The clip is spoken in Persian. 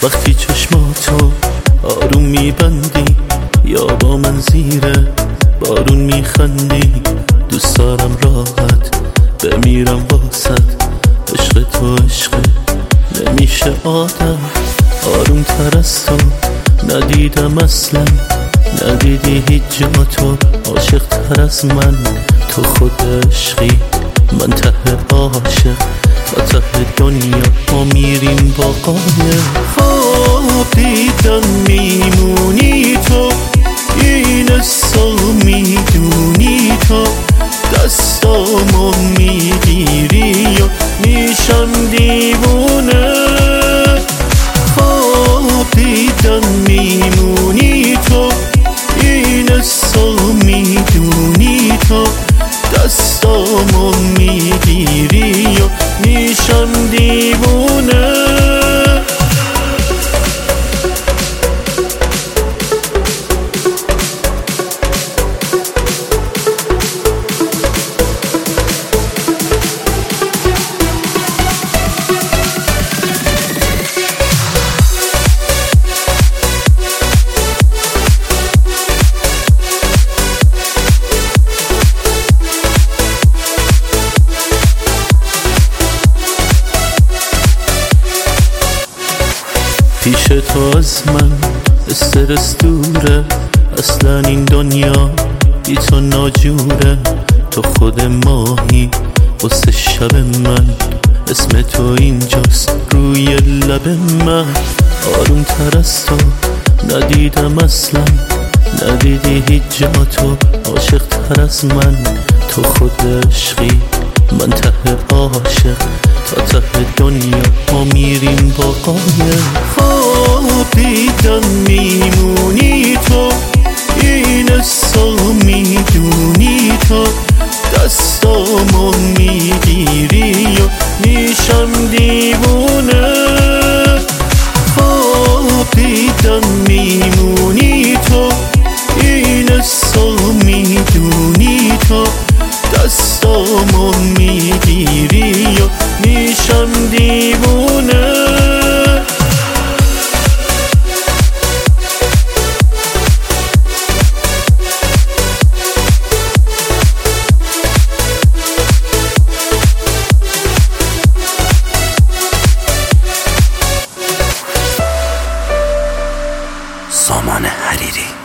وقتی چشماتو آروم میبندی یا با من زیر بارون میخندی، دوست دارم راحت بمیرم واسد. عشق تو عشقه نمیشه آدم، آروم تر از تو ندیدم اصلا. ندیدی هیچ جا تو عاشق تر از من. تو خود عشقی من ته عاشق، تا ته دنیا ما میریم با قایق. خواب دیدم میمونی تو، این حسو میدونی تو، دستامو میگیری و میشم دیوونه. خواب دیدم میمونی تو، این حسو میدونی تو، دستامو میگیری و میشم دیوونه. پیش تو از من استرس دوره، اصلا این دنیا بی تو ناجوره. تو خود ماهی واسه شب من، اسم تو اینجاست روی لب من. آروم تر از تو ندیدم اصلا، ندیدی هیچ جا تو عاشق تر از من. تو خود عشقی من ته عاشق، تا ته دنیا ما میریم با قایق. خواب دیدم میمونی تو، این حسو میدونی تو، دستامو میگیری و میشم دیوونه. خواب دیدم میمونی تو، این حسو میدونی تو، دستامو میگیری و میشم دیوونه. سامان حریری.